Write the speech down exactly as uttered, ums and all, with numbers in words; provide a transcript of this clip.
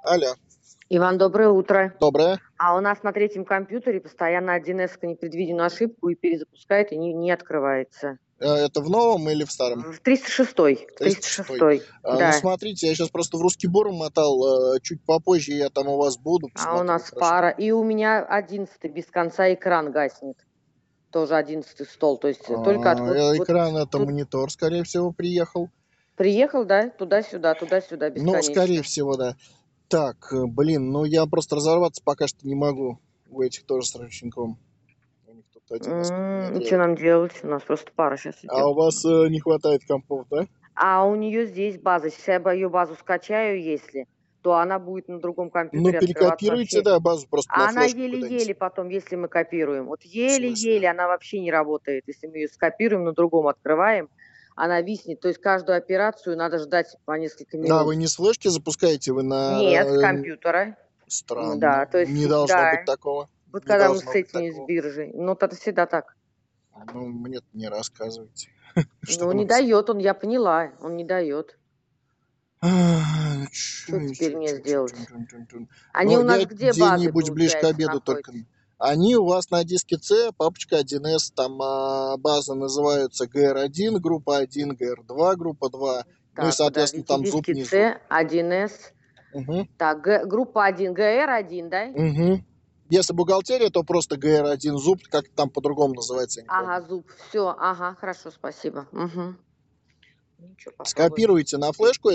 Алло. Иван, доброе утро. Доброе. А у нас на третьем компьютере постоянно один эс непредвиденную ошибку и перезапускает, и не, не открывается. Э, это в новом или в старом? В триста шестой. В триста триста шестой. шестой. А, ну, Да. смотрите, я сейчас просто в русский бор мотал, э, чуть попозже я там у вас буду, А у посмотрю, нас хорошо. пара. И у меня одиннадцатый без конца экран гаснет. Тоже одиннадцатый стол. То есть только от А, вот, э, вот экран — это тут монитор, скорее всего, приехал. приехал, да? Туда-сюда, туда-сюда, Ну, скорее бесконечно. всего, да. Так, э, блин, ну я просто разорваться пока что не могу у этих тоже с Рощенковым. У них тут один эс у меня М, И что делает. нам делать? У нас просто пара сейчас А идет. у вас э, не хватает компов, да? А у нее здесь база. Если я ее базу скачаю, если, то она будет на другом Ну, компьютере открываться перекопируйте, вообще. да, базу просто А на она флешку куда-нибудь. еле-еле потом, если мы копируем. Вот В смысле? еле-еле она вообще не работает. Если мы ее скопируем, на другом открываем, она виснет. То есть каждую операцию надо ждать по несколько А, вы минут. не с флешки запускаете, вы на... Нет, с э, компьютера. М, Странно. Да, то есть, Не должно быть да. такого. Вот Не когда мы с должно быть этими, с такого. биржей. Ну, это всегда так. Ну, мне не рассказывайте, что Ну, у не вас. дает он, я поняла, он не дает. А, чё Что теперь ещё, мне чё, чё, сделать? чун, чун, чун, чун. Они Ну, у нас я где базы, где-нибудь ближе к получается, обеду только. находятся? Они у вас на диске C, папочка один эс, там а, базы называются джи эр один, группа один, джи эр два, группа два. Ну и, Так, соответственно, подождите, там зуб, диски не зуб. С, один эс. Угу. Так, Г, группа один, гэ эр один, да? Угу. Если бухгалтерия, то просто джи эр один зуб, как там по-другому называется, я не Ага, помню. зуб. Все, ага, хорошо, спасибо. Угу. Ну, что, попробуем Скопируйте на теперь. флешку